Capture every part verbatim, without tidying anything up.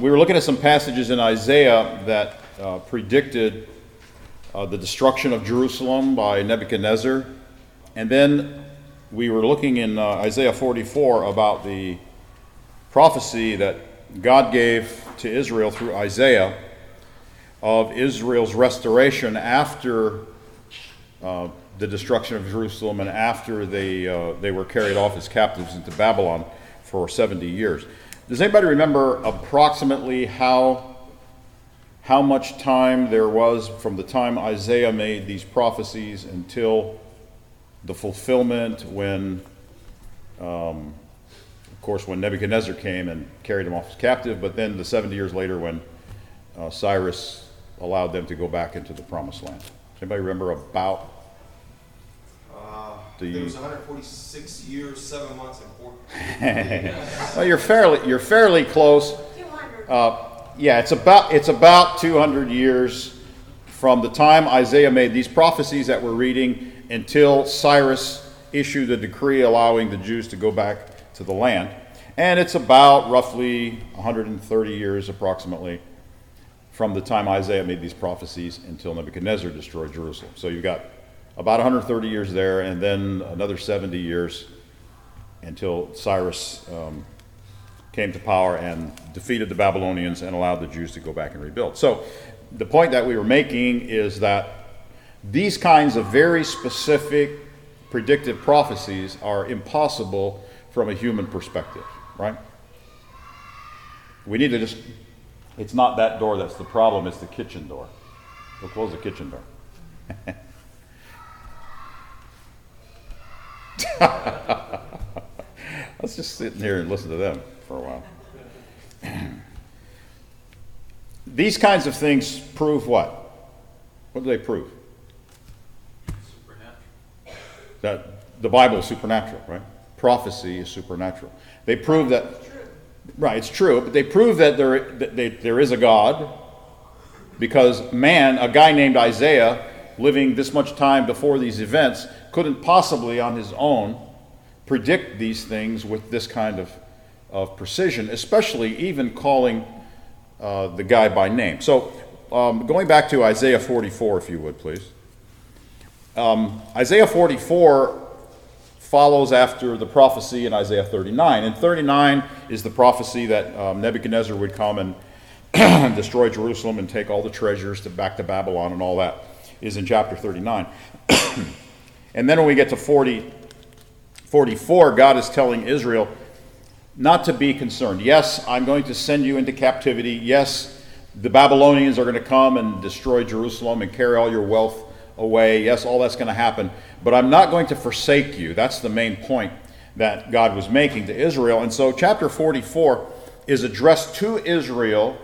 we were looking at some passages in Isaiah that uh, predicted uh, the destruction of Jerusalem by Nebuchadnezzar. And then we were looking in uh, Isaiah forty-four about the prophecy that God gave to Israel through Isaiah of Israel's restoration after uh, the destruction of Jerusalem and after they uh, they were carried off as captives into Babylon for seventy years. Does anybody remember approximately how how much time there was from the time Isaiah made these prophecies until the fulfillment when, um, of course, when Nebuchadnezzar came and carried them off as captive, but then the seventy years later when uh, Cyrus allowed them to go back into the Promised Land? Does anybody remember about uh, the... It was one hundred forty-six years, seven months, and four... Well, you're fairly, you're fairly close. Uh, yeah, it's about, it's about two hundred years from the time Isaiah made these prophecies that we're reading until Cyrus issued a decree allowing the Jews to go back to the land. And it's about roughly one hundred thirty years approximately from the time Isaiah made these prophecies until Nebuchadnezzar destroyed Jerusalem. So you've got about one hundred thirty years there, and then another seventy years until Cyrus um, came to power and defeated the Babylonians and allowed the Jews to go back and rebuild. So the point that we were making is that these kinds of very specific predictive prophecies are impossible from a human perspective, right? We need to just, it's not that door that's the problem, it's the kitchen door. We'll close the kitchen door. Let's just sit in here and listen to them for a while. These kinds of things prove what? What do they prove? Supernatural. That the Bible is supernatural, right? Prophecy is supernatural. They prove that, right, it's true, but they prove that there, that they, there is a God, because man, a guy named Isaiah, living this much time before these events, couldn't possibly on his own predict these things with this kind of, of precision, especially even calling uh, the guy by name. So um, going back to Isaiah forty-four, if you would, please. Um, Isaiah forty-four follows after the prophecy in Isaiah thirty-nine. And thirty-nine is the prophecy that um, Nebuchadnezzar would come and destroy Jerusalem and take all the treasures to back to Babylon, and all that is in chapter thirty-nine. And then when we get to forty, forty-four, God is telling Israel not to be concerned. Yes, I'm going to send you into captivity. Yes, the Babylonians are going to come and destroy Jerusalem and carry all your wealth away. Yes, all that's going to happen. But I'm not going to forsake you. That's the main point that God was making to Israel. And so chapter forty-four is addressed to Israel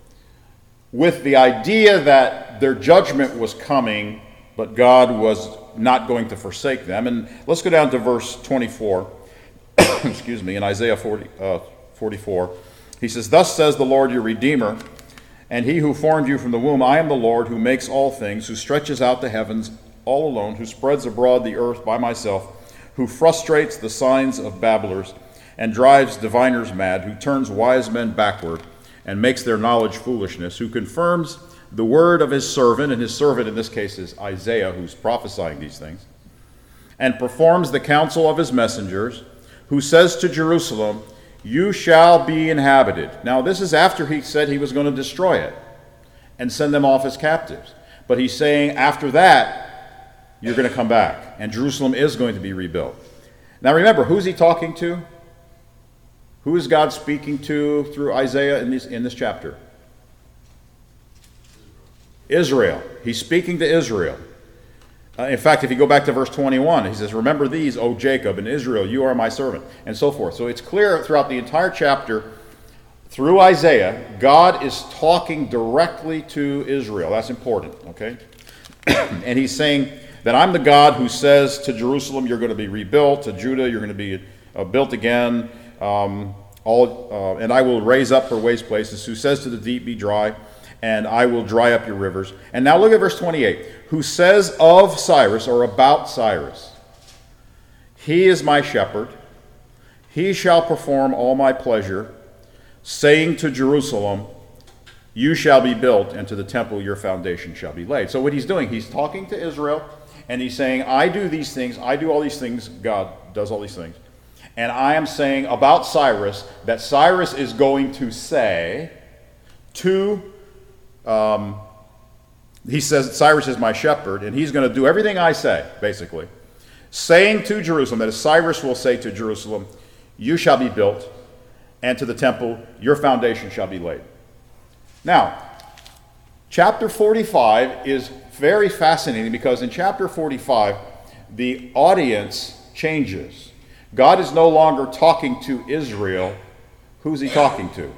with the idea that their judgment was coming, but God was not going to forsake them. And let's go down to verse twenty-four. Excuse me, in Isaiah forty, uh, forty-four. He says, "Thus says the Lord your Redeemer, and he who formed you from the womb, I am the Lord who makes all things, who stretches out the heavens all alone, who spreads abroad the earth by myself, who frustrates the signs of babblers, and drives diviners mad, who turns wise men backward, and makes their knowledge foolishness, who confirms the word of his servant," and his servant in this case is Isaiah, who's prophesying these things, "and performs the counsel of his messengers, who says to Jerusalem, you shall be inhabited." Now this is after he said he was going to destroy it and send them off as captives. But he's saying after that, you're going to come back, and Jerusalem is going to be rebuilt. Now remember, who's he talking to? Who is God speaking to through Isaiah in this, in this chapter? Israel. He's speaking to Israel. Uh, in fact, if you go back to verse twenty-one, he says, "Remember these, O Jacob, and Israel, you are my servant," and so forth. So it's clear throughout the entire chapter, through Isaiah, God is talking directly to Israel. That's important, okay? And he's saying that I'm the God who says to Jerusalem, you're going to be rebuilt, to Judah, you're going to be uh, built again, um, all, uh, and I will raise up her waste places, who says to the deep, be dry, and I will dry up your rivers. And now look at verse twenty-eight. Who says of Cyrus, or about Cyrus, he is my shepherd, he shall perform all my pleasure, saying to Jerusalem, you shall be built, and to the temple your foundation shall be laid. So what he's doing, he's talking to Israel, and he's saying, I do these things, I do all these things, God does all these things. And I am saying about Cyrus that Cyrus is going to say to, um, he says Cyrus is my shepherd, and he's going to do everything I say, basically. Saying to Jerusalem, that is, Cyrus will say to Jerusalem, you shall be built, and to the temple your foundation shall be laid. Now, chapter forty-five is very fascinating because in chapter forty-five, the audience changes. God is no longer talking to Israel. Who's he talking to?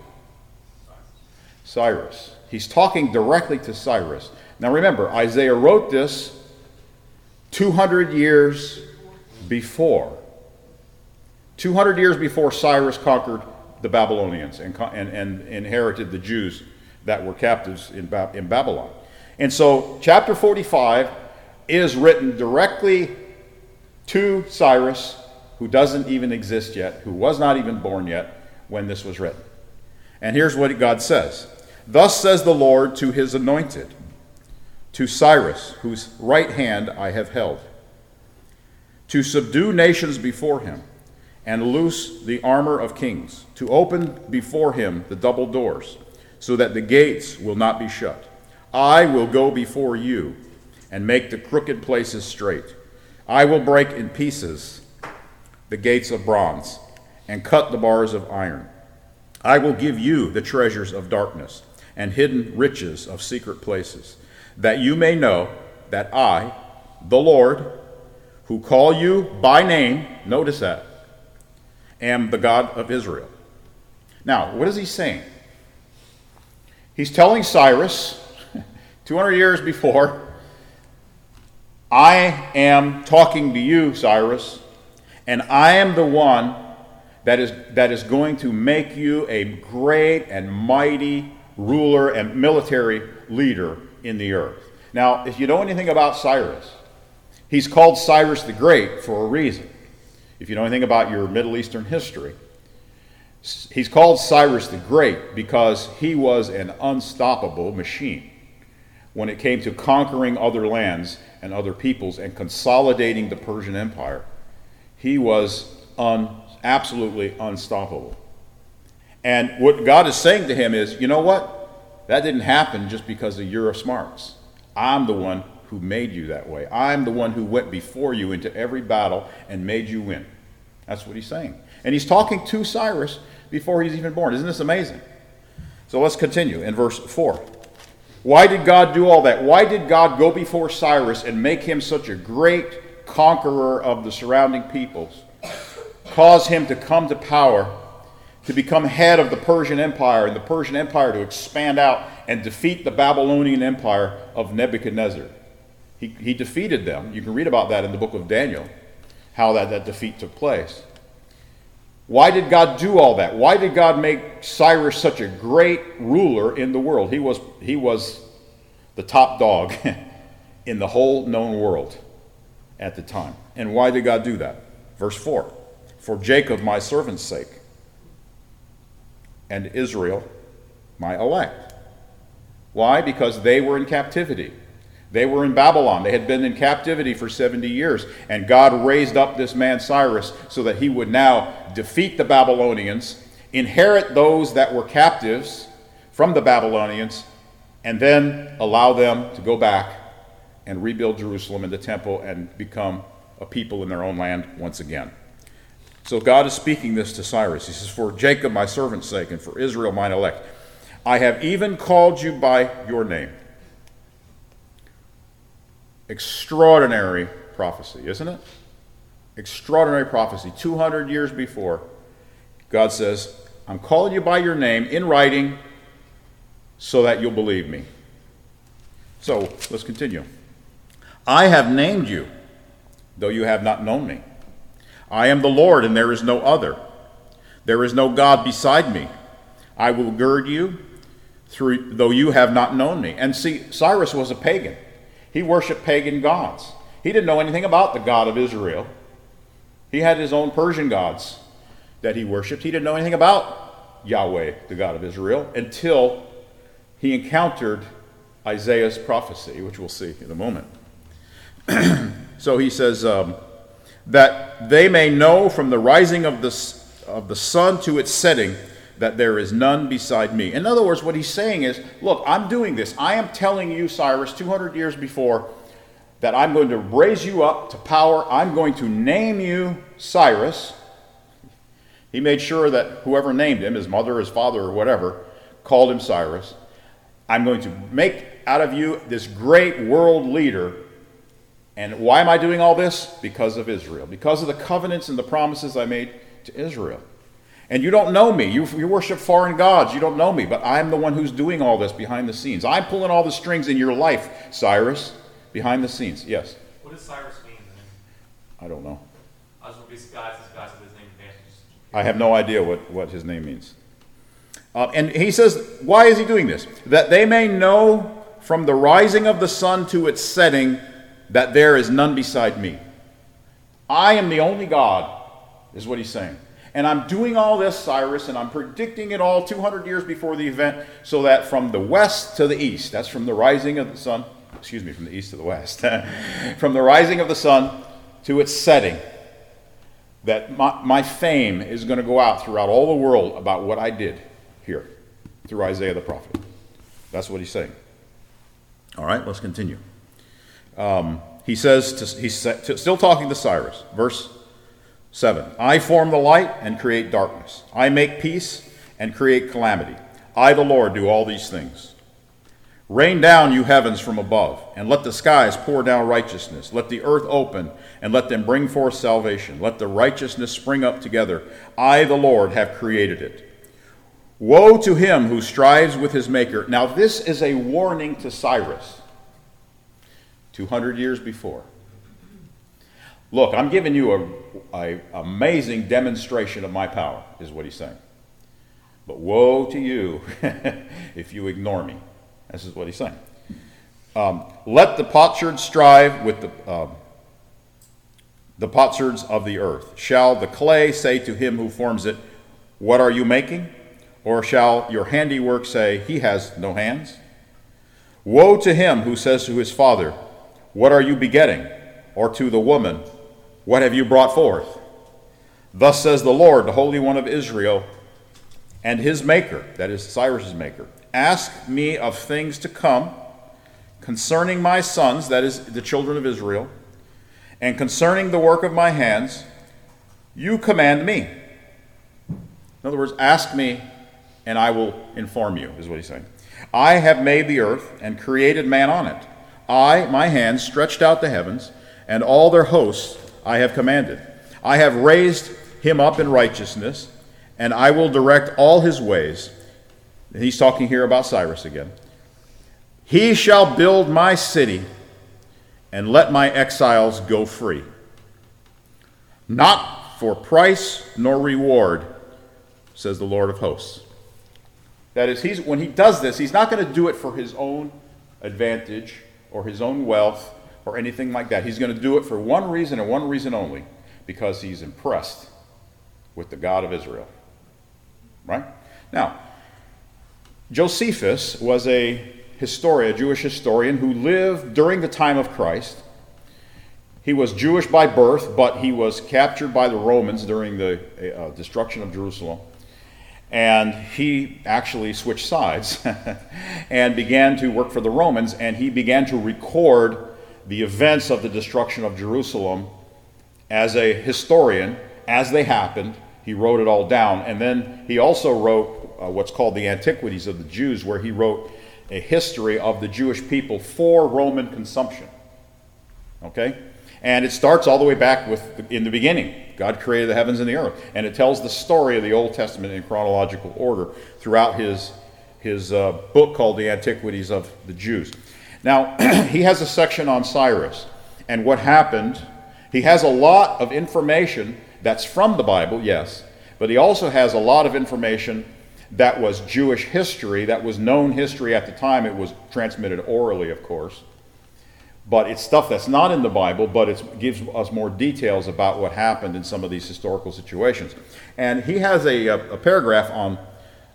Cyrus. He's talking directly to Cyrus. Now remember, Isaiah wrote this two hundred years before. two hundred years before Cyrus conquered the Babylonians and, and, and inherited the Jews that were captives in, ba- in Babylon. And so chapter forty-five is written directly to Cyrus, who doesn't even exist yet, who was not even born yet when this was written. And here's what God says. Thus says the Lord to his anointed, to Cyrus, whose right hand I have held, to subdue nations before him, and loose the armor of kings, to open before him the double doors, so that the gates will not be shut. I will go before you and make the crooked places straight. I will break in pieces the gates of bronze and cut the bars of iron. I will give you the treasures of darkness and hidden riches of secret places, that you may know that I, the Lord, who call you by name, notice that, am the God of Israel. Now, what is he saying? He's telling Cyrus, two hundred years before, I am talking to you, Cyrus, and I am the one that is, that is going to make you a great and mighty ruler and military leader in the earth. Now, if you know anything about Cyrus, he's called Cyrus the Great for a reason. If you know anything about your Middle Eastern history, he's called Cyrus the Great because he was an unstoppable machine when it came to conquering other lands and other peoples and consolidating the Persian Empire. He was un, absolutely unstoppable. And what God is saying to him is, you know what? That didn't happen just because of your smarts. I'm the one who made you that way. I'm the one who went before you into every battle and made you win. That's what he's saying. And he's talking to Cyrus before he's even born. Isn't this amazing? So let's continue in verse four. Why did God do all that? Why did God go before Cyrus and make him such a great conqueror of the surrounding peoples? Cause him to come to power, to become head of the Persian Empire, and the Persian Empire to expand out and defeat the Babylonian Empire of Nebuchadnezzar. He, he defeated them. You can read about that in the book of Daniel, how that, that defeat took place. Why did God do all that? Why did God make Cyrus such a great ruler in the world? He was, he was the top dog in the whole known world at the time. And why did God do that? Verse four, for Jacob my servant's sake, and Israel my elect. Why? Because they were in captivity. They were in Babylon. They had been in captivity for seventy years. And God raised up this man Cyrus so that he would now defeat the Babylonians, inherit those that were captives from the Babylonians, and then allow them to go back and rebuild Jerusalem and the temple and become a people in their own land once again. So God is speaking this to Cyrus. He says, for Jacob my servant's sake, and for Israel mine elect, I have even called you by your name. Extraordinary prophecy, isn't it? Extraordinary prophecy. two hundred years before, God says, I'm calling you by your name in writing so that you'll believe me. So, let's continue. I have named you, though you have not known me. I am the Lord, and there is no other. There is no God beside me. I will gird you, through, though you have not known me. And see, Cyrus was a pagan. He worshiped pagan gods. He didn't know anything about the God of Israel. He had his own Persian gods that he worshiped. He didn't know anything about Yahweh, the God of Israel, until he encountered Isaiah's prophecy, which we'll see in a moment. So he says, um, that they may know from the rising of the, of the sun to its setting that there is none beside me. In other words, what he's saying is, look, I'm doing this. I am telling you, Cyrus, two hundred years before, that I'm going to raise you up to power. I'm going to name you Cyrus. He made sure that whoever named him, his mother, his father, or whatever, called him Cyrus. I'm going to make out of you this great world leader. And why am I doing all this? Because of Israel. Because of the covenants and the promises I made to Israel. And you don't know me. You, you worship foreign gods. You don't know me. But I'm the one who's doing all this behind the scenes. I'm pulling all the strings in your life, Cyrus, behind the scenes. Yes? What does Cyrus mean? I don't know. I was going to be surprised if this guy said his name advances. I have no idea what, what his name means. Uh, and he says, why is he doing this? That they may know from the rising of the sun to its setting that there is none beside me. I am the only God, is what he's saying. And I'm doing all this, Cyrus, and I'm predicting it all two hundred years before the event, so that from the west to the east, that's from the rising of the sun, excuse me, from the east to the west, from the rising of the sun to its setting, that my, my fame is going to go out throughout all the world about what I did here through Isaiah the prophet. That's what he's saying. All right, let's continue. Um, he says, to, he's to, still talking to Cyrus, verse seven. I form the light and create darkness. I make peace and create calamity. I, the Lord, do all these things. Rain down, you heavens, from above, and let the skies pour down righteousness. Let the earth open, and let them bring forth salvation. Let the righteousness spring up together. I, the Lord, have created it. Woe to him who strives with his maker. Now, this is a warning to Cyrus. two hundred years before. Look, I'm giving you a, a amazing demonstration of my power, is what he's saying. But woe to you if you ignore me. This is what he's saying. Um, Let the potsherds strive with the, uh, the potsherds of the earth. Shall the clay say to him who forms it, what are you making? Or shall your handiwork say, he has no hands? Woe to him who says to his father, what are you begetting? Or to the woman, what have you brought forth? Thus says the Lord, the Holy One of Israel, and his maker, that is Cyrus's maker, ask me of things to come concerning my sons, that is the children of Israel, and concerning the work of my hands, you command me. In other words, ask me and I will inform you, is what he's saying. I have made the earth and created man on it. I, my hands, stretched out the heavens, and all their hosts I have commanded. I have raised him up in righteousness, and I will direct all his ways. And he's talking here about Cyrus again. He shall build my city, and let my exiles go free. Not for price nor reward, says the Lord of hosts. That is, he's, when he does this, he's not going to do it for his own advantage or his own wealth or anything like that. He's going to do it for one reason and one reason only, because he's impressed with the God of Israel. Right? Now, Josephus was a historian, a Jewish historian who lived during the time of Christ. He was Jewish by birth, but he was captured by the Romans during the uh, destruction of Jerusalem. And he actually switched sides and began to work for the Romans, and he began to record the events of the destruction of Jerusalem as a historian, as they happened. He wrote it all down. And then he also wrote uh, what's called the Antiquities of the Jews, where he wrote a history of the Jewish people for Roman consumption. Okay? And it starts all the way back with the, in the beginning. God created the heavens and the earth. And it tells the story of the Old Testament in chronological order throughout his, his uh, book called the Antiquities of the Jews. Now, he has a section on Cyrus and what happened. He has a lot of information that's from the Bible, yes, but he also has a lot of information that was Jewish history, that was known history at the time. It was transmitted orally, of course. But it's stuff that's not in the Bible, but it gives us more details about what happened in some of these historical situations. And he has a, a paragraph on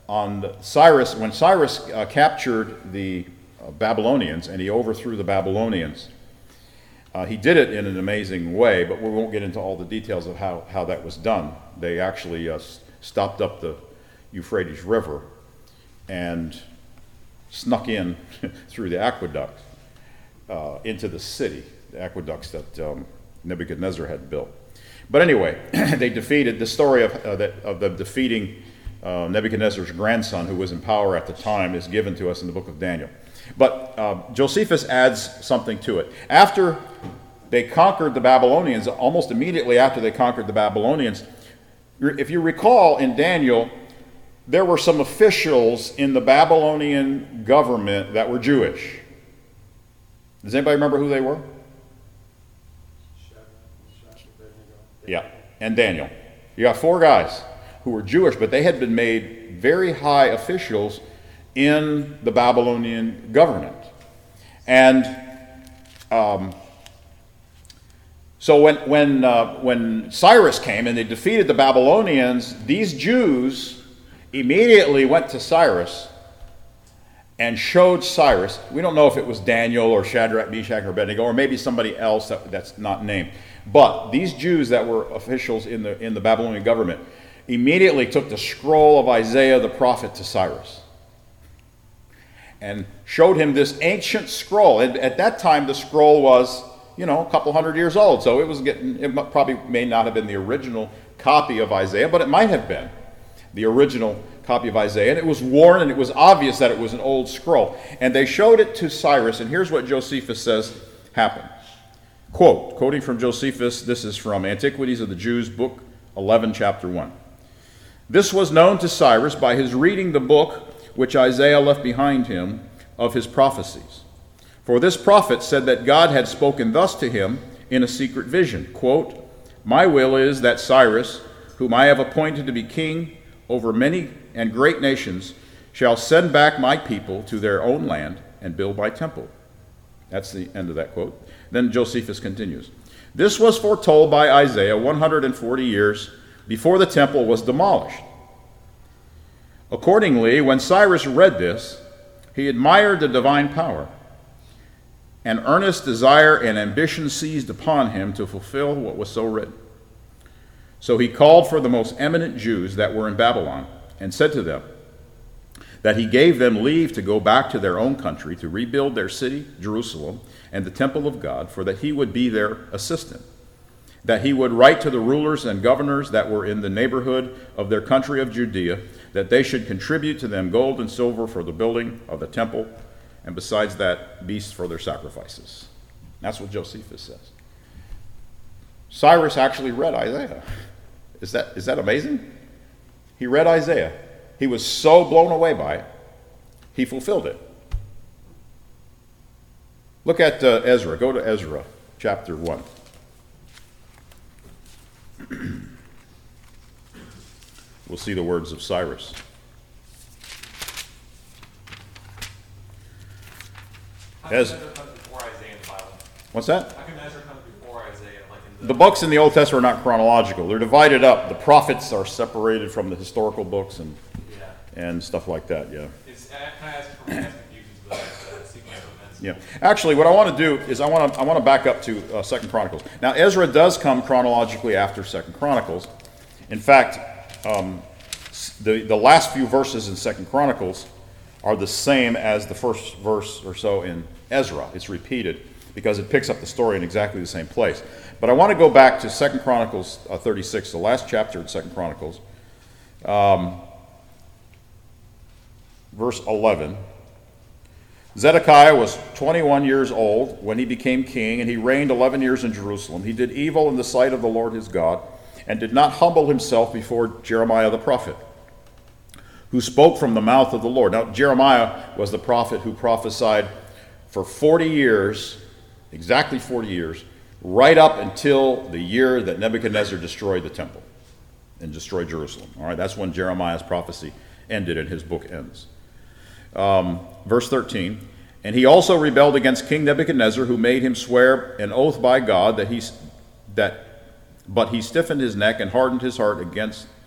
on the, Cyrus, when Cyrus uh, captured the uh, Babylonians and he overthrew the Babylonians, uh, he did it in an amazing way, but we won't get into all the details of how, how that was done. They actually uh, stopped up the Euphrates River and snuck in through the aqueduct uh, into the city, the aqueducts that um, Nebuchadnezzar had built. But anyway, they defeated, the story of, uh, that, of them defeating uh, Nebuchadnezzar's grandson, who was in power at the time, is given to us in the book of Daniel. But uh, Josephus adds something to it. After they conquered the Babylonians, almost immediately after they conquered the Babylonians, if you recall in Daniel, there were some officials in the Babylonian government that were Jewish. Does anybody remember who they were? Yeah, and Daniel. You got four guys who were Jewish, but they had been made very high officials in the Babylonian government. And um, so when when uh, when Cyrus came and they defeated the Babylonians, these Jews immediately went to Cyrus and showed Cyrus. We don't know if it was Daniel or Shadrach, Meshach, or Abednego, or maybe somebody else that, that's not named. But these Jews that were officials in the in the Babylonian government immediately took the scroll of Isaiah the prophet to Cyrus and showed him this ancient scroll. And at that time, the scroll was, you know, a couple hundred years old. So it was getting, it probably may not have been the original copy of Isaiah, but it might have been the original copy of Isaiah. And it was worn, and it was obvious that it was an old scroll. And they showed it to Cyrus, and here's what Josephus says happened. Quote, quoting from Josephus, this is from Antiquities of the Jews, book eleven, chapter one. This was known to Cyrus by his reading the book which Isaiah left behind him of his prophecies. For this prophet said that God had spoken thus to him in a secret vision. Quote, my will is that Cyrus, whom I have appointed to be king over many and great nations, shall send back my people to their own land and build my temple. That's the end of that quote. Then Josephus continues. This was foretold by Isaiah one hundred forty years before the temple was demolished. Accordingly, when Cyrus read this, he admired the divine power. An earnest desire and ambition seized upon him to fulfill what was so written. So he called for the most eminent Jews that were in Babylon and said to them that he gave them leave to go back to their own country to rebuild their city, Jerusalem, and the temple of God, for that he would be their assistant. That he would write to the rulers and governors that were in the neighborhood of their country of Judea, that they should contribute to them gold and silver for the building of the temple, and besides that, beasts for their sacrifices. That's what Josephus says. Cyrus actually read Isaiah. Is that, is that amazing? He read Isaiah. He was so blown away by it, he fulfilled it. Look at uh, Ezra. Go to Ezra, chapter one. We'll see the words of Cyrus. How come Ez- Ezra comes before Isaiah in the Bible? What's that? How come Ezra comes before Isaiah? Like in The books in the Old Testament are not chronological. They're divided up. The prophets are separated from the historical books and Yeah. and stuff like that, yeah. It's, uh, can I ask for my confusion to the, the sequence of events? Yeah. Actually, what I want to do is I want to I want to back up to uh, Second Chronicles. Now, Ezra does come chronologically after Second Chronicles. In fact, um, the the last few verses in Second Chronicles are the same as the first verse or so in Ezra. It's repeated because it picks up the story in exactly the same place. But I want to go back to Second Chronicles uh, thirty-six, the last chapter in Second Chronicles, um, verse eleven. Zedekiah was twenty-one years old when he became king, and he reigned eleven years in Jerusalem. He did evil in the sight of the Lord his God, and did not humble himself before Jeremiah the prophet, who spoke from the mouth of the Lord. Now, Jeremiah was the prophet who prophesied for forty years, exactly forty years, right up until the year that Nebuchadnezzar destroyed the temple and destroyed Jerusalem. All right, that's when Jeremiah's prophecy ended and his book ends. Um, verse thirteen, and he also rebelled against King Nebuchadnezzar, who made him swear an oath by God that he that, but he stiffened his neck and hardened his heart against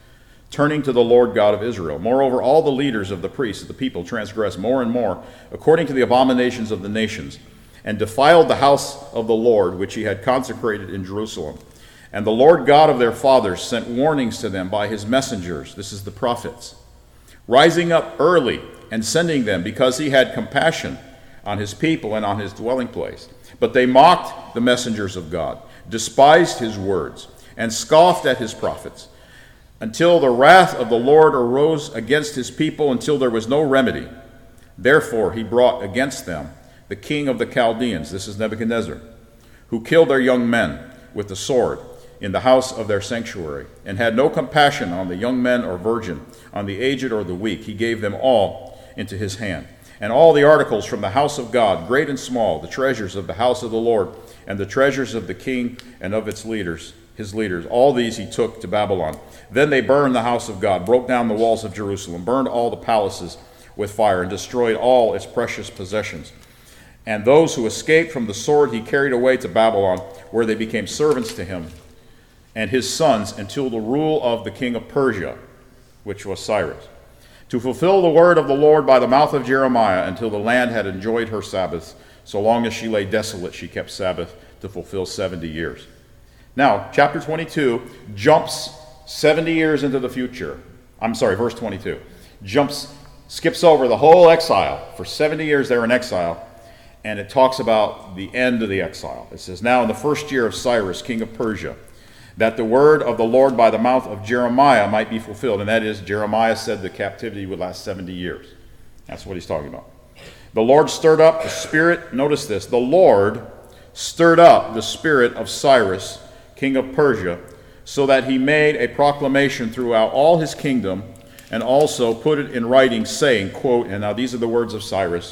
turning to the Lord God of Israel. Moreover, all the leaders of the priests of the people transgressed more and more, according to the abominations of the nations, and defiled the house of the Lord, which he had consecrated in Jerusalem. And the Lord God of their fathers sent warnings to them by his messengers, this is the prophets, rising up early and sending them, because he had compassion on his people and on his dwelling place. But they mocked the messengers of God, despised his words, and scoffed at his prophets, until the wrath of the Lord arose against his people, until there was no remedy. Therefore he brought against them the king of the Chaldeans, this is Nebuchadnezzar, who killed their young men with the sword in the house of their sanctuary, and had no compassion on the young men or virgin, on the aged or the weak. He gave them all into his hand. And all the articles from the house of God, great and small, the treasures of the house of the Lord, and the treasures of the king and of its leaders, his leaders, all these he took to Babylon. Then they burned the house of God, broke down the walls of Jerusalem, burned all the palaces with fire, and destroyed all its precious possessions. And those who escaped from the sword he carried away to Babylon, where they became servants to him and his sons, until the rule of the king of Persia, which was Cyrus, to fulfill the word of the Lord by the mouth of Jeremiah, until the land had enjoyed her Sabbaths. So long as she lay desolate, she kept Sabbath to fulfill seventy years. Now, chapter twenty-two jumps seventy years into the future. I'm sorry, verse twenty-two. Jumps, skips over the whole exile. For seventy years they were in exile. And it talks about the end of the exile. It says, now in the first year of Cyrus, king of Persia, that the word of the Lord by the mouth of Jeremiah might be fulfilled. And that is, Jeremiah said the captivity would last seventy years. That's what he's talking about. The Lord stirred up the spirit, notice this, the Lord stirred up the spirit of Cyrus, king of Persia, so that he made a proclamation throughout all his kingdom, and also put it in writing, saying, quote, and now these are the words of Cyrus,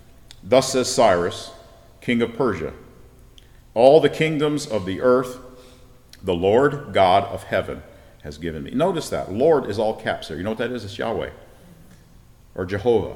thus says Cyrus, king of Persia, all the kingdoms of the earth the Lord God of heaven has given me. Notice that. Lord is all caps there. You know what that is? It's Yahweh or Jehovah.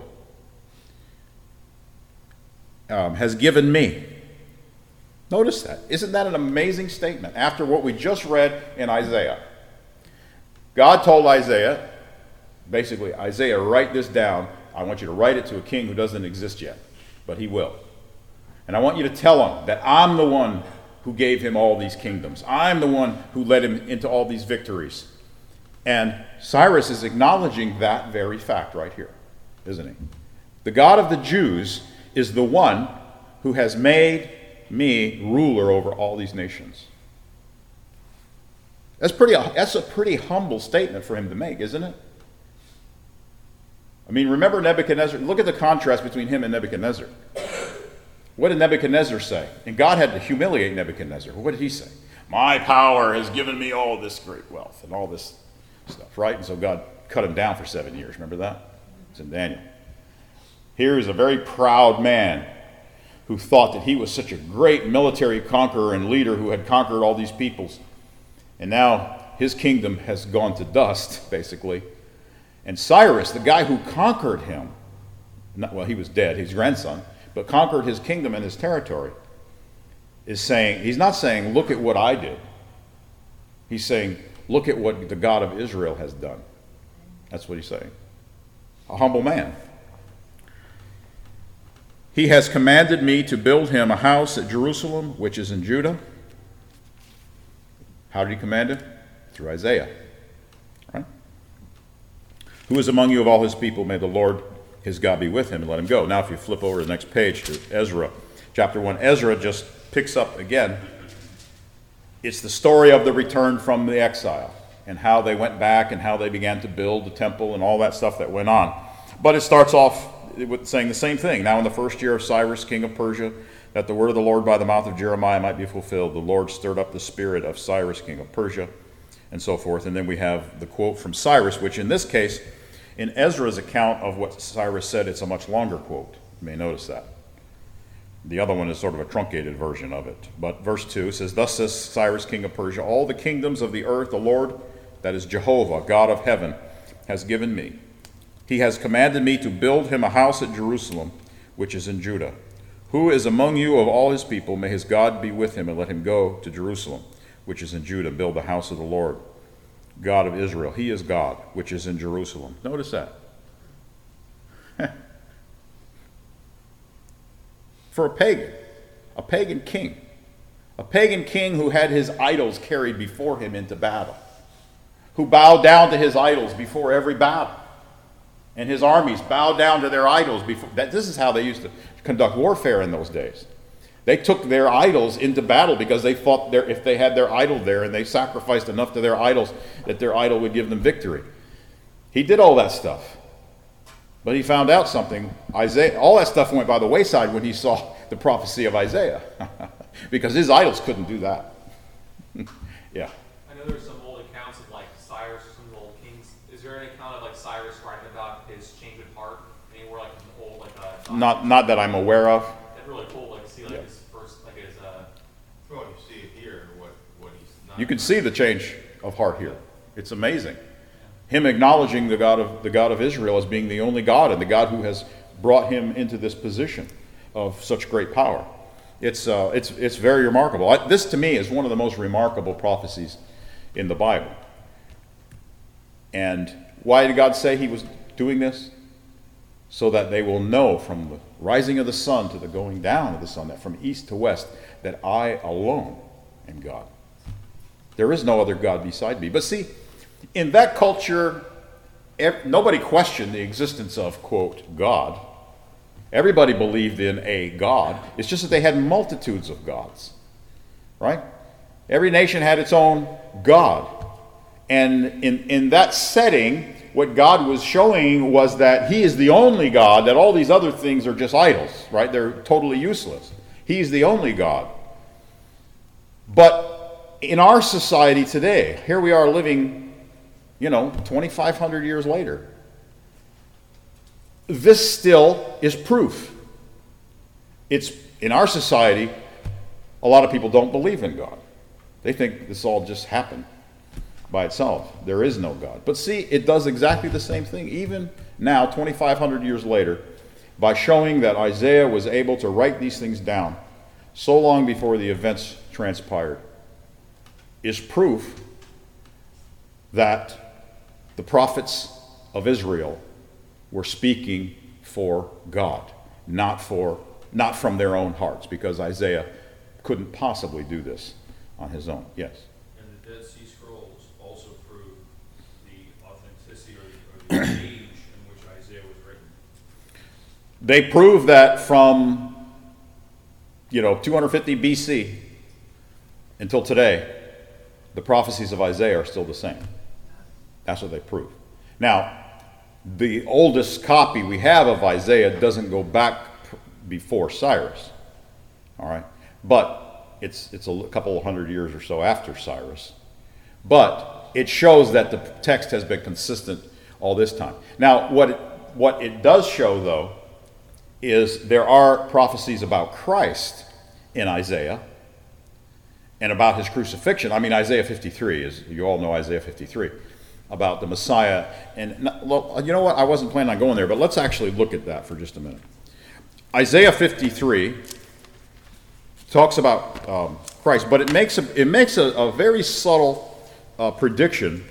Um, has given me. Notice that. Isn't that an amazing statement? After what we just read in Isaiah. God told Isaiah, basically, Isaiah, write this down. I want you to write it to a king who doesn't exist yet, but he will. And I want you to tell him that I'm the one who gave him all these kingdoms. I'm the one who led him into all these victories. And Cyrus is acknowledging that very fact right here, isn't he? The God of the Jews is the one who has made me ruler over all these nations. That's pretty. That's a pretty humble statement for him to make, isn't it? I mean, remember Nebuchadnezzar? Look at the contrast between him and Nebuchadnezzar. What did Nebuchadnezzar say? And God had to humiliate Nebuchadnezzar. What did he say? My power has given me all this great wealth and all this stuff, right? And so God cut him down for seven years. Remember that? It's in Daniel. Here is a very proud man who thought that he was such a great military conqueror and leader who had conquered all these peoples. And now his kingdom has gone to dust, basically. And Cyrus, the guy who conquered him, not, well, he was dead, his grandson, but conquered his kingdom and his territory, is saying, he's not saying, look at what I did. He's saying, look at what the God of Israel has done. That's what he's saying. A humble man. He has commanded me to build him a house at Jerusalem, which is in Judah. How did he command it? Through Isaiah. Right? Who is among you of all his people? May the Lord his God be with him and let him go. Now if you flip over to the next page to Ezra, chapter one, Ezra just picks up again. It's the story of the return from the exile and how they went back and how they began to build the temple and all that stuff that went on. But it starts off with saying the same thing. Now in the first year of Cyrus, king of Persia, that the word of the Lord by the mouth of Jeremiah might be fulfilled, the Lord stirred up the spirit of Cyrus, king of Persia, and so forth. And then we have the quote from Cyrus, which in this case, in Ezra's account of what Cyrus said, it's a much longer quote. You may notice that. The other one is sort of a truncated version of it. But verse two says, thus says Cyrus, king of Persia, all the kingdoms of the earth, the Lord, that is Jehovah, God of heaven, has given me. He has commanded me to build him a house at Jerusalem, which is in Judah. Who is among you of all his people? May his God be with him and let him go to Jerusalem, which is in Judah, build the house of the Lord, God of Israel. He is God, which is in Jerusalem. Notice that. For a pagan, a pagan king, a pagan king who had his idols carried before him into battle, who bowed down to his idols before every battle, and his armies bowed down to their idols before. That, this is how they used to conduct warfare in those days. They took their idols into battle because they thought their, if they had their idol there and they sacrificed enough to their idols that their idol would give them victory. He did all that stuff. But he found out something. Isaiah, all that stuff went by the wayside when he saw the prophecy of Isaiah. Because his idols couldn't do that. Yeah. I know there's some old accounts of like Cyrus or some of the old kings. Is there any account of like Cyrus writing about his change of heart anywhere like in the old like uh, Not not that I'm aware of. That'd be really cool, like to see like Yeah. his first like his uh Well, you see it here, what, what he's not. You can see the change of heart here. It's amazing. Him acknowledging the God of the God of Israel as being the only God and the God who has brought him into this position of such great power. It's uh, it's it's very remarkable. I, this to me is one of the most remarkable prophecies in the Bible. And why did God say he was doing this? So that they will know from the rising of the sun to the going down of the sun, that from east to west, that I alone am God. There is no other God beside me. But see, in that culture, ev- nobody questioned the existence of, quote, God. Everybody believed in a God. It's just that they had multitudes of gods, right? Every nation had its own God. And in, in that setting, what God was showing was that he is the only God, that all these other things are just idols, right? They're totally useless. He's the only God. But in our society today, here we are living, you know, twenty-five hundred years later. This still is proof. It's in our society, a lot of people don't believe in God. They think this all just happened by itself. There is no God. But see, it does exactly the same thing, even now, twenty-five hundred years later, by showing that Isaiah was able to write these things down so long before the events transpired, is proof that the prophets of Israel were speaking for God, not for not from their own hearts, because Isaiah couldn't possibly do this on his own. Yes. And the Dead Sea Scrolls also prove the authenticity or, or the age in which Isaiah was written. They prove that from, you know, two hundred fifty B C until today, the prophecies of Isaiah are still the same. That's what they prove. Now, the oldest copy we have of Isaiah doesn't go back before Cyrus, all right? But it's it's a couple of hundred years or so after Cyrus. But it shows that the text has been consistent all this time. Now, what it, what it does show, though, is there are prophecies about Christ in Isaiah and about his crucifixion. I mean, Isaiah fifty-three, is you all know Isaiah fifty-three, about the Messiah. And well, you know what? I wasn't planning on going there, but let's actually look at that for just a minute. Isaiah fifty-three talks about um, Christ, but it makes a, it makes a, a very subtle uh, prediction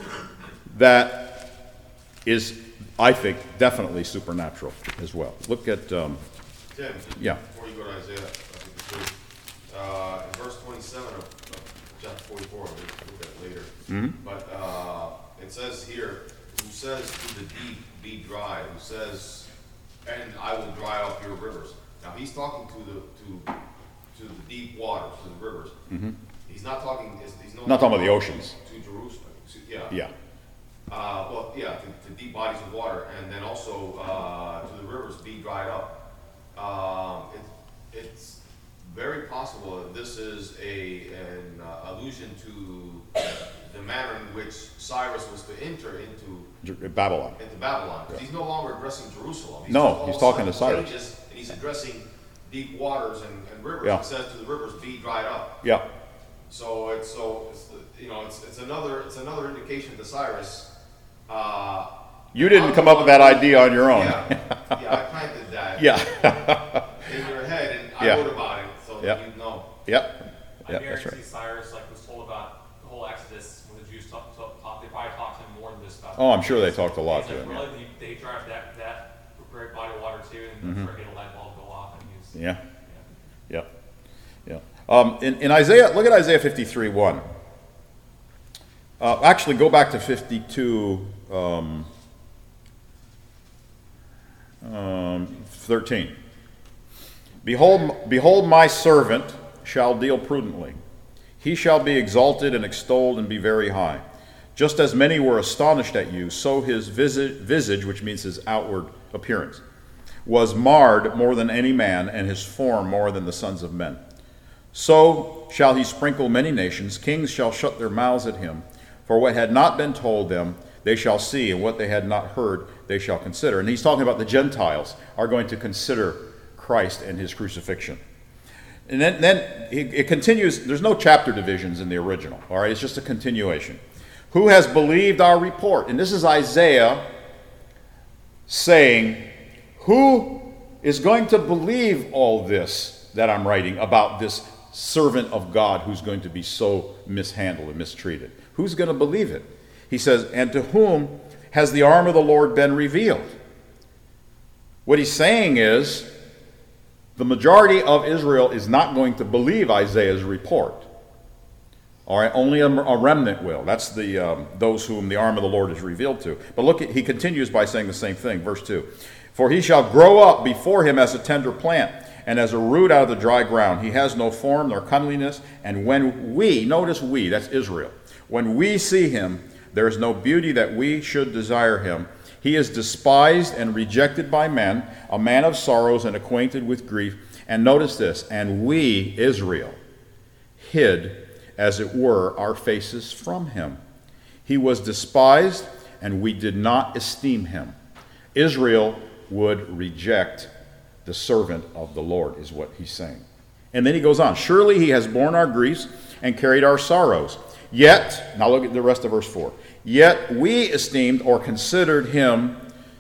that is, I think, definitely supernatural as well. Look at, um, Tim, yeah. before you go to Isaiah fifty-three, uh, in verse twenty-seven of, of chapter forty-four, we'll look at it later. Mhm. But uh, it says here, who says to the deep, be dry, who says, and I will dry up your rivers. Now he's talking to the to to the deep waters, to the rivers. Mm-hmm. He's not talking. He's he's no Not talking about the oceans. To Jerusalem. To- yeah. Yeah. Uh, well, yeah, to, to deep bodies of water, and then also uh, to the rivers be dried up. Um, it, it's very possible that this is a an uh, allusion to the manner in which Cyrus was to enter into Jer- Babylon. into Babylon. 'Cause he's no longer addressing Jerusalem. He's No, just all he's of a talking to sudden Cyrus. changes, and he's addressing deep waters and, and rivers. Yeah. It says to the rivers, be dried up. Yeah. So it's so it's the, you know it's it's another it's another indication to Cyrus. Uh, You didn't come up with that idea on your own. Yeah, yeah, I planted that. Yeah. In your head, and I Yeah. wrote about it, so Yeah. that you know. Yep. I Yeah, guarantee that's right. Cyrus like was told about the whole Exodus when the Jews taught, taught, taught the Oh, I'm sure they talked a lot It's to like him. really, they, they drive that, that great body of water too, and mm-hmm. get a light bulb go off, and he's, Yeah. Yeah. Yeah. yeah. Um, in, in Isaiah, look at Isaiah fifty-three one. Uh, actually, go back to fifty-two, um, um, thirteen. Behold, behold, my servant shall deal prudently. He shall be exalted and extolled and be very high. Just as many were astonished at you, so his visage, visage, which means his outward appearance, was marred more than any man, and his form more than the sons of men. So shall he sprinkle many nations. Kings shall shut their mouths at him. For what had not been told them, they shall see, and what they had not heard, they shall consider. And he's talking about the Gentiles are going to consider Christ and his crucifixion. And then, then it continues. There's no chapter divisions in the original. All right, it's just a continuation. Who has believed our report? And this is Isaiah saying, who is going to believe all this that I'm writing about this servant of God who's going to be so mishandled and mistreated? Who's going to believe it? He says, and to whom has the arm of the Lord been revealed? What he's saying is, the majority of Israel is not going to believe Isaiah's report. All right, only a, a remnant will. That's the um, those whom the arm of the Lord is revealed to. But look, he continues by saying the same thing, verse two. For he shall grow up before him as a tender plant, and as a root out of the dry ground. He has no form nor comeliness, and when we, notice we, that's Israel, when we see him, there is no beauty that we should desire him. He is despised and rejected by men, a man of sorrows and acquainted with grief. And notice this, and we, Israel, hid, as it were, our faces from him. He was despised, and we did not esteem him. Israel would reject the servant of the Lord, is what he's saying. And then he goes on, surely he has borne our griefs and carried our sorrows. Yet, now look at the rest of verse four. Yet we esteemed or considered him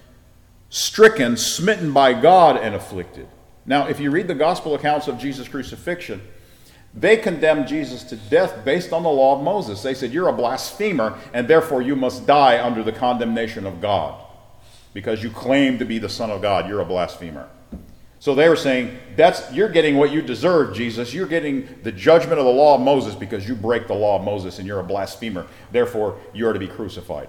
stricken, smitten by God, and afflicted. Now, if you read the gospel accounts of Jesus' crucifixion, they condemned Jesus to death based on the law of Moses. They said, you're a blasphemer, and therefore you must die under the condemnation of God. Because you claim to be the Son of God, you're a blasphemer. So they were saying, that's you're getting what you deserve, Jesus. You're getting the judgment of the law of Moses because you break the law of Moses and you're a blasphemer. Therefore, you are to be crucified.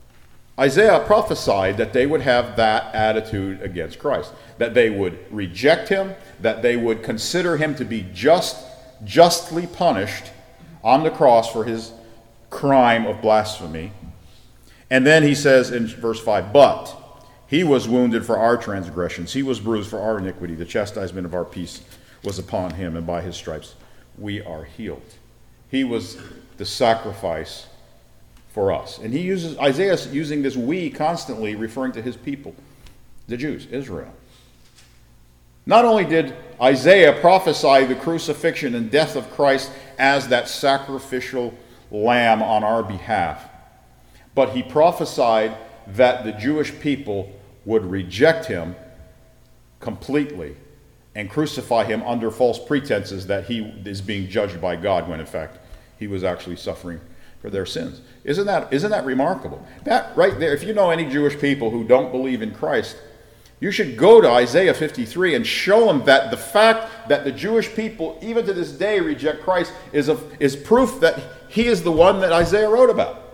Isaiah prophesied that they would have that attitude against Christ, that they would reject him, that they would consider him to be just, justly punished on the cross for his crime of blasphemy. And then he says in verse five, but he was wounded for our transgressions. He was bruised for our iniquity. The chastisement of our peace was upon him, and by his stripes we are healed. He was the sacrifice for us. And he uses, Isaiah's using this we constantly, referring to his people, the Jews, Israel. Not only did Isaiah prophesy the crucifixion and death of Christ as that sacrificial lamb on our behalf, but he prophesied that the Jewish people would reject him completely and crucify him under false pretenses that he is being judged by God, when in fact he was actually suffering for their sins. Isn't that, isn't that remarkable? That right there, if you know any Jewish people who don't believe in Christ, you should go to Isaiah fifty-three and show them that the fact that the Jewish people, even to this day, reject Christ is, a, is proof that he is the one that Isaiah wrote about.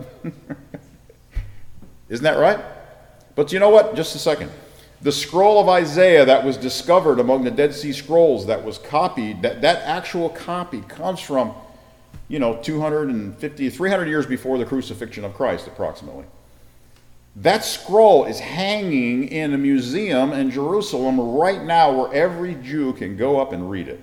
Isn't that right? But you know what? Just a second. The scroll of Isaiah that was discovered among the Dead Sea Scrolls that was copied, that, that actual copy comes from, you know, two hundred fifty, three hundred years before the crucifixion of Christ, approximately. That scroll is hanging in a museum in Jerusalem right now where every Jew can go up and read it.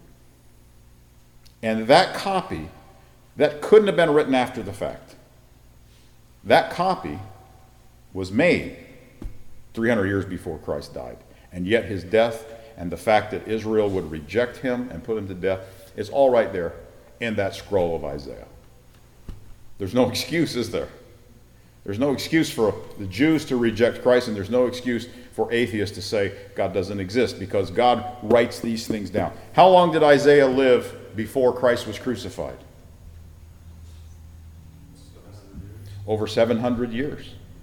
And that copy, that couldn't have been written after the fact. That copy was made three hundred years before Christ died. And yet his death and the fact that Israel would reject him and put him to death is all right there in that scroll of Isaiah. There's no excuse, is there? There's no excuse for the Jews to reject Christ, and there's no excuse for atheists to say God doesn't exist, because God writes these things down. How long did Isaiah live before Christ was crucified? Over seven hundred years.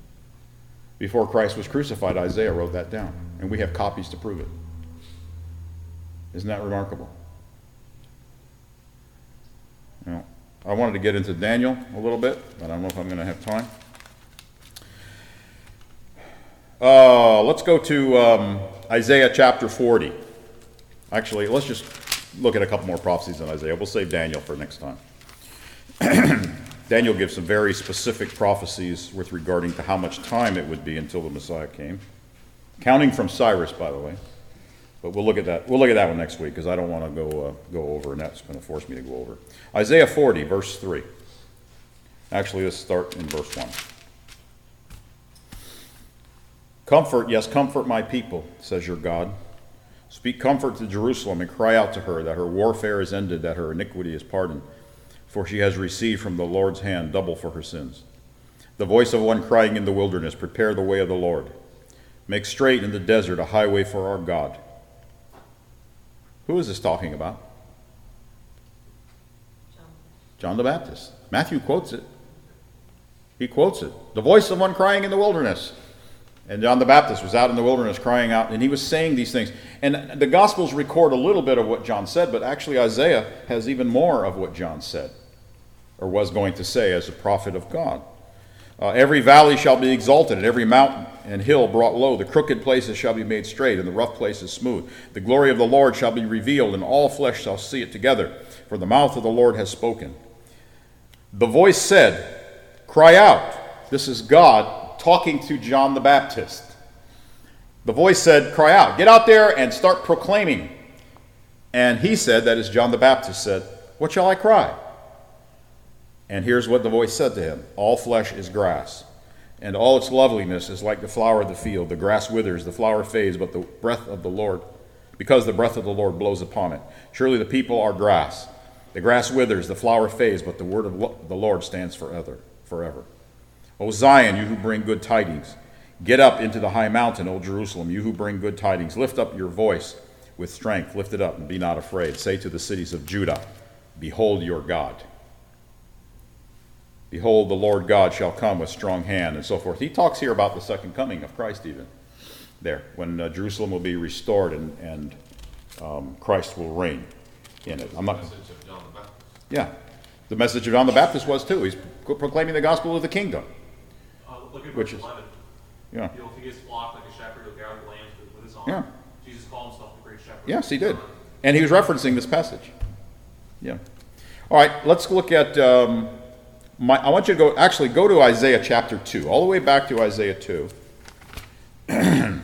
Before Christ was crucified, Isaiah wrote that down, and we have copies to prove it. Isn't that remarkable? You know, I wanted to get into Daniel a little bit, but I don't know if I'm going to have time. Uh, let's go to um, Isaiah chapter forty. Actually, let's just look at a couple more prophecies in Isaiah. We'll save Daniel for next time. Daniel gives some very specific prophecies with regarding to how much time it would be until the Messiah came. Counting from Cyrus, by the way. But we'll look at that. We'll look at that one next week because I don't want to go uh, go over, and that's going to force me to go over. Isaiah forty, verse three. Actually, let's start in verse one. Comfort, yes, comfort my people, says your God. Speak comfort to Jerusalem and cry out to her that her warfare is ended, that her iniquity is pardoned, for she has received from the Lord's hand double for her sins. The voice of one crying in the wilderness, prepare the way of the Lord. Make straight in the desert a highway for our God. Who is this talking about? John. John the Baptist. Matthew quotes it. He quotes it. The voice of one crying in the wilderness. And John the Baptist was out in the wilderness crying out, and he was saying these things. And the Gospels record a little bit of what John said, but actually Isaiah has even more of what John said, or was going to say as a prophet of God. Uh, every valley shall be exalted, and every mountain and hill brought low. The crooked places shall be made straight, and the rough places smooth. The glory of the Lord shall be revealed, and all flesh shall see it together, for the mouth of the Lord has spoken. The voice said, cry out. This is God talking to John the Baptist. The voice said, cry out. Get out there and start proclaiming. And he said, that is John the Baptist said, what shall I cry? And here's what the voice said to him. All flesh is grass, and all its loveliness is like the flower of the field. The grass withers, the flower fades, but the breath of the Lord, because the breath of the Lord blows upon it. Surely the people are grass. The grass withers, the flower fades, but the word of the Lord stands forever. forever. O Zion, you who bring good tidings, get up into the high mountain, O Jerusalem, you who bring good tidings. Lift up your voice with strength. Lift it up and be not afraid. Say to the cities of Judah, behold your God. Behold, the Lord God shall come with strong hand, and so forth. He talks here about the second coming of Christ even, there, when uh, Jerusalem will be restored and, and um, Christ will reign in it. I'm not, Message of John the Baptist. yeah, the message of John the Baptist was too. He's proclaiming the gospel of the kingdom. Uh, look at Which verse is- eleven. Yeah. He'll feed his flock like a shepherd, he'll gather the lambs with, with his arm. Yeah. Jesus called himself the great shepherd. Yes, he did. And he was referencing this passage. Yeah. All right, let's look at, um, my, I want you to go, actually go to Isaiah chapter two, all the way back to Isaiah two. Now,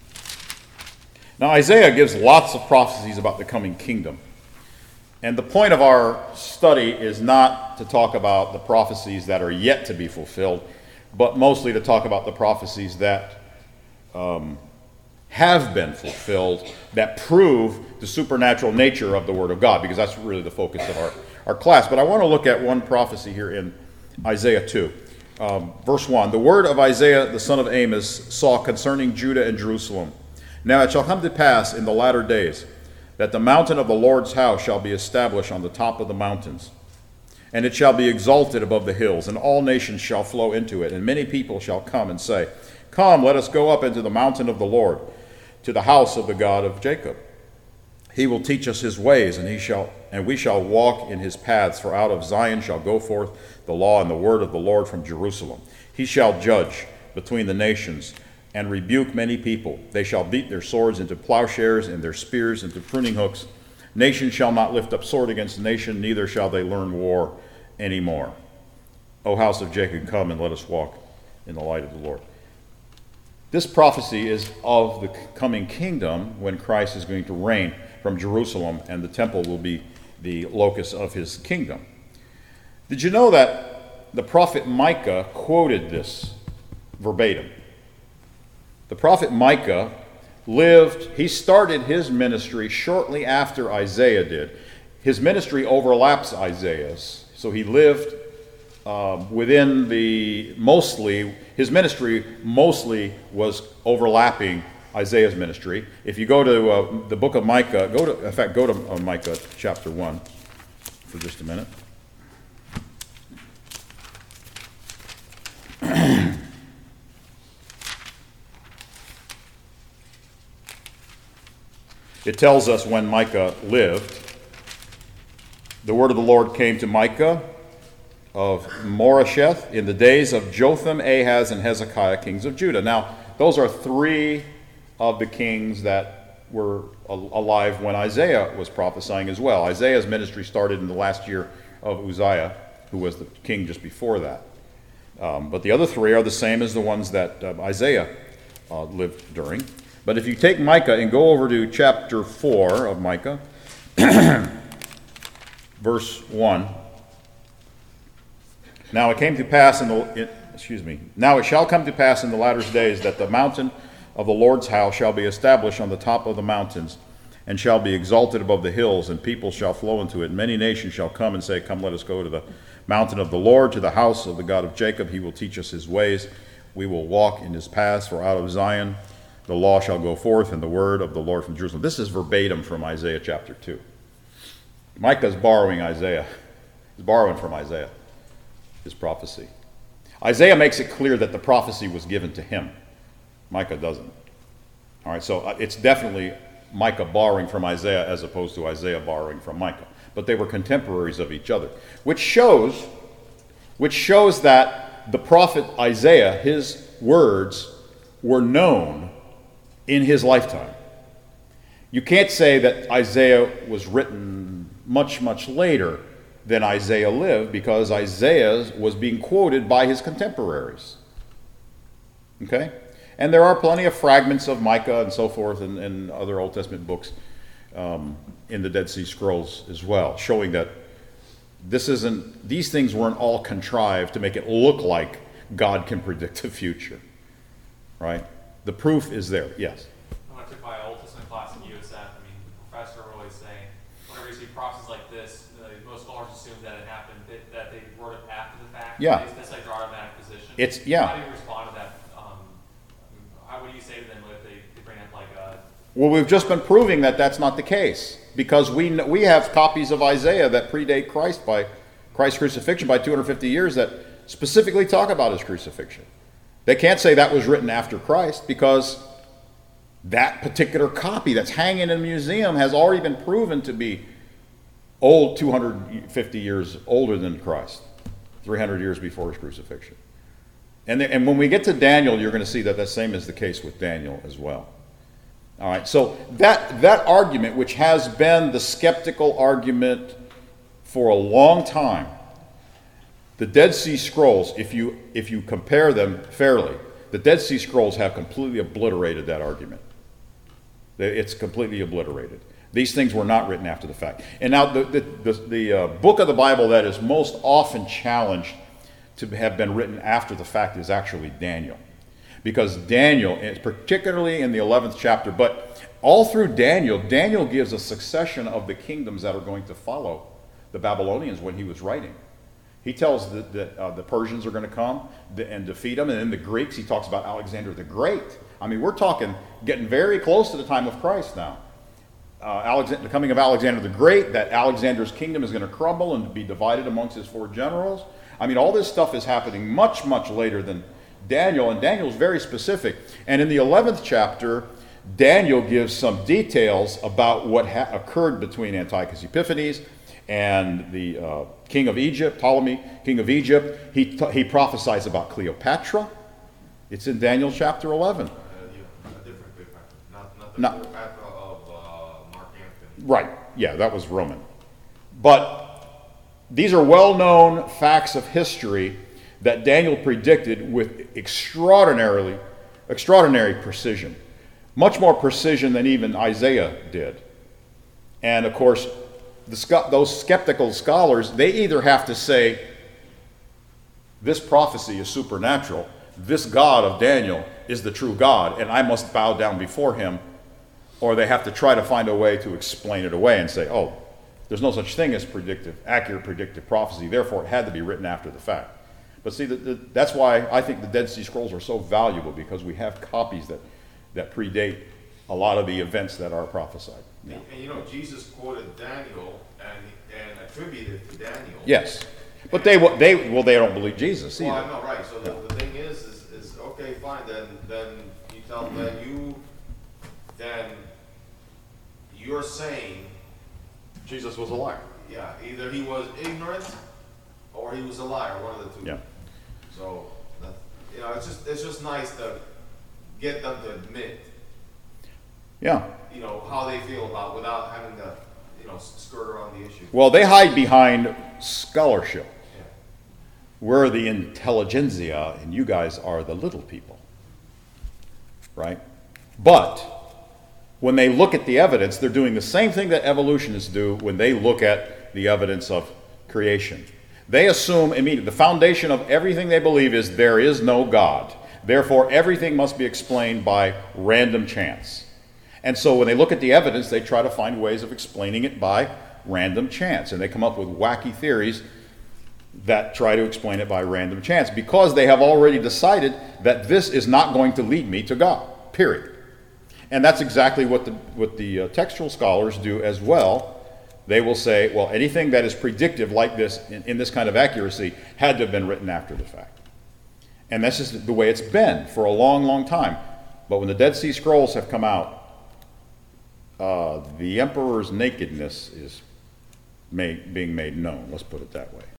Isaiah gives lots of prophecies about the coming kingdom. And the point of our study is not to talk about the prophecies that are yet to be fulfilled, but mostly to talk about the prophecies that um, have been fulfilled, that prove the supernatural nature of the Word of God, because that's really the focus of our, our class. But I want to look at one prophecy here in Isaiah two. Um, verse one, the word of Isaiah the son of Amos saw concerning Judah and Jerusalem. Now it shall come to pass in the latter days that the mountain of the Lord's house shall be established on the top of the mountains, and it shall be exalted above the hills, and all nations shall flow into it, and many people shall come and say, come, let us go up into the mountain of the Lord, to the house of the God of Jacob. He will teach us his ways, and he shall and we shall walk in his paths, for out of Zion shall go forth the law and the word of the Lord from Jerusalem. He shall judge between the nations and rebuke many people. They shall beat their swords into plowshares and their spears into pruning hooks. Nation shall not lift up sword against nation, neither shall they learn war any more. O house of Jacob, come and let us walk in the light of the Lord. This prophecy is of the coming kingdom when Christ is going to reign from Jerusalem, and the temple will be the locus of his kingdom. Did you know that the prophet Micah quoted this verbatim? The prophet Micah lived, he started his ministry shortly after Isaiah did. His ministry overlaps Isaiah's, so he lived uh, within the, mostly, his ministry mostly was overlapping Isaiah's ministry. If you go to uh, the book of Micah, go to, in fact, go to uh, Micah chapter one for just a minute. it tells us when Micah lived. The word of the Lord came to Micah of Moresheth in the days of Jotham, Ahaz, and Hezekiah, kings of Judah. Now, those are three of the kings that were alive when Isaiah was prophesying as well. Isaiah's ministry started in the last year of Uzziah, who was the king just before that. Um, but the other three are the same as the ones that uh, Isaiah uh, lived during. But if you take Micah and go over to chapter four of Micah, verse one. Now it came to pass in the, it, excuse me, now it shall come to pass in the latter days that the mountain of the Lord's house shall be established on the top of the mountains, and shall be exalted above the hills, and people shall flow into it. Many nations shall come and say, come, let us go to the mountain of the Lord, to the house of the God of Jacob. He will teach us his ways. We will walk in his paths, for out of Zion the law shall go forth, and the word of the Lord from Jerusalem. This is verbatim from Isaiah chapter two. Micah's borrowing Isaiah. He's borrowing from Isaiah, his prophecy. Isaiah makes it clear that the prophecy was given to him. Micah doesn't. All right, so it's definitely Micah borrowing from Isaiah as opposed to Isaiah borrowing from Micah. But they were contemporaries of each other, which shows, which shows that the prophet Isaiah, his words were known in his lifetime. You can't say that Isaiah was written much, much later than Isaiah lived, because Isaiah was being quoted by his contemporaries. Okay? And there are plenty of fragments of Micah and so forth and, and other Old Testament books um, in the Dead Sea Scrolls as well, showing that this isn't, these things weren't all contrived to make it look like God can predict the future. Right? The proof is there. Yes? When I took my Old Testament class in U S F, I mean, the professor would always say, whenever you see prophecies like this, uh, most scholars assume that it happened, that, that they wrote it after the fact. Yeah. That's like their automatic position. It's, yeah. How do you respond to that? Um, how would you say to them if they, they bring up like a... Well, we've just been proving that that's not the case, because we we have copies of Isaiah that predate Christ by Christ's crucifixion by two hundred fifty years that specifically talk about his crucifixion. They can't say that was written after Christ, because that particular copy that's hanging in a museum has already been proven to be old, two hundred fifty years older than Christ, three hundred years before his crucifixion. And, the, and when we get to Daniel, you're going to see that the same is the case with Daniel as well. All right, so that, that argument, which has been the skeptical argument for a long time, the Dead Sea Scrolls, if you, if you compare them fairly, the Dead Sea Scrolls have completely obliterated that argument. It's completely obliterated. These things were not written after the fact. And now the, the, the, the uh, book of the Bible that is most often challenged to have been written after the fact is actually Daniel. Because Daniel, particularly in the eleventh chapter, but all through Daniel, Daniel gives a succession of the kingdoms that are going to follow the Babylonians when he was writing. He tells that the, uh, the Persians are going to come and defeat them, and then the Greeks, he talks about Alexander the Great. I mean, we're talking, getting very close to the time of Christ now. Uh, Alexander, the coming of Alexander the Great, that Alexander's kingdom is going to crumble and be divided amongst his four generals. I mean, all this stuff is happening much, much later than Daniel, and Daniel's very specific. And in the eleventh chapter, Daniel gives some details about what ha- occurred between Antiochus Epiphanes and the uh, king of Egypt, Ptolemy, king of Egypt. He, t- he prophesies about Cleopatra. It's in Daniel chapter eleven. Uh, yeah, a different Cleopatra, not, not the Not- Cleopatra of uh, Mark Antony. Right, yeah, that was Roman. But these are well-known facts of history that Daniel predicted with extraordinarily, extraordinary precision. Much more precision than even Isaiah did. And of course, the, those skeptical scholars, they either have to say, this prophecy is supernatural, this God of Daniel is the true God, and I must bow down before him, or they have to try to find a way to explain it away and say, oh, there's no such thing as predictive, accurate predictive prophecy, therefore it had to be written after the fact. But see, the, the, that's why I think the Dead Sea Scrolls are so valuable, because we have copies that, that predate a lot of the events that are prophesied. Yeah. And, and you know, Jesus quoted Daniel and, and attributed it to Daniel. Yes, but they they well they don't believe Jesus either. Well, I know, right. So the, the thing is, is, is okay, fine. Then then you tell then you then you you're saying, Jesus was a liar. yeah, either he was ignorant or he was a liar, one of the two. Yeah. So, that, you know, it's just, it's just nice to get them to admit, Yeah. you know, how they feel about, without having to, you know, skirt around the issue. Well, they hide behind scholarship. Yeah. We're the intelligentsia, and you guys are the little people. Right? But when they look at the evidence, they're doing the same thing that evolutionists do when they look at the evidence of creation. They assume immediately, the foundation of everything they believe is there is no God. Therefore, everything must be explained by random chance. And so when they look at the evidence, they try to find ways of explaining it by random chance. And they come up with wacky theories that try to explain it by random chance because they have already decided that this is not going to lead me to God, period. And that's exactly what the, what the uh, textual scholars do as well. They will say, well, anything that is predictive like this, in, in this kind of accuracy, had to have been written after the fact. And that's just the way it's been for a long, long time. But when the Dead Sea Scrolls have come out, uh, the emperor's nakedness is made, being made known, let's put it that way.